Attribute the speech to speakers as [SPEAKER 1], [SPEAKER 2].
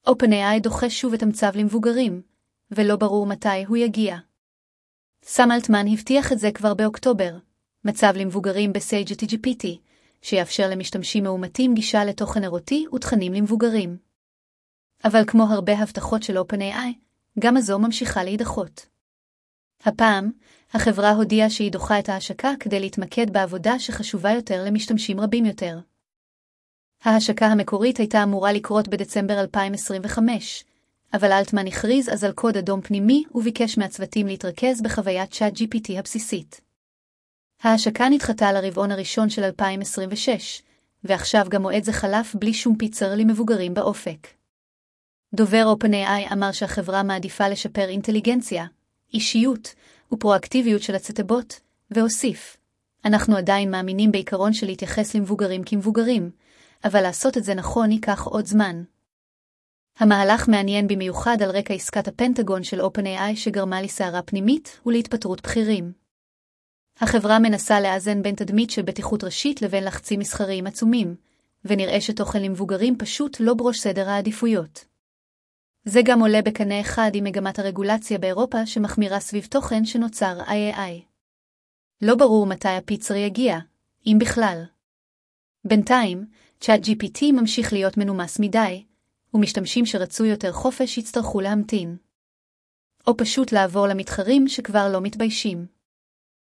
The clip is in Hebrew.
[SPEAKER 1] OpenAI דוחה שוב את המצב למבוגרים, ולא ברור מתי הוא יגיע. סם אלטמן הבטיח את זה כבר באוקטובר, מצב למבוגרים ב-ChatGPT, שיאפשר למשתמשים מאומתים גישה לתוכן אירוטי ותכנים למבוגרים. אבל כמו הרבה הבטחות של OpenAI, גם הזו ממשיכה להידחות. הפעם, החברה הודיעה שהיא דוחה את ההשקה כדי להתמקד בעבודה שחשובה יותר למשתמשים רבים יותר. ההשקה המקורית הייתה אמורה לקרות בדצמבר 2025, אבל אלטמן הכריז אז על קוד אדום פנימי וביקש מהצוותים להתרכז בחוויית ChatGPT הבסיסית. ההשקה נדחתה לרבעון הראשון של 2026, ועכשיו גם מועד זה חלף בלי שום פיצר למבוגרים באופק. דובר OpenAI אמר שהחברה מעדיפה לשפר אינטליגנציה, אישיות ופרואקטיביות של הצטבוט, והוסיף, אנחנו עדיין מאמינים בעיקרון של להתייחס למבוגרים כמבוגרים, אבל לעשות את זה נכון ייקח עוד זמן. המהלך מעניין במיוחד על רקע עסקת הפנטגון של OpenAI שגרמה לסערה פנימית ולהתפטרות בכירים. החברה מנסה לאזן בין תדמית של בטיחות ראשית לבין לחצים מסחריים עצומים, ונראה שתוכן למבוגרים פשוט לא בראש סדר העדיפויות. זה גם עולה בקנה אחד עם מגמת הרגולציה באירופה שמחמירה סביב תוכן שנוצר AI. לא ברור מתי הפיצר יגיע, אם בכלל. בינתיים, ChatGPT ממשיך להיות מנומס מדי, ומשתמשים שרצו יותר חופש יצטרכו להמתין. או פשוט לעבור למתחרים שכבר לא מתביישים.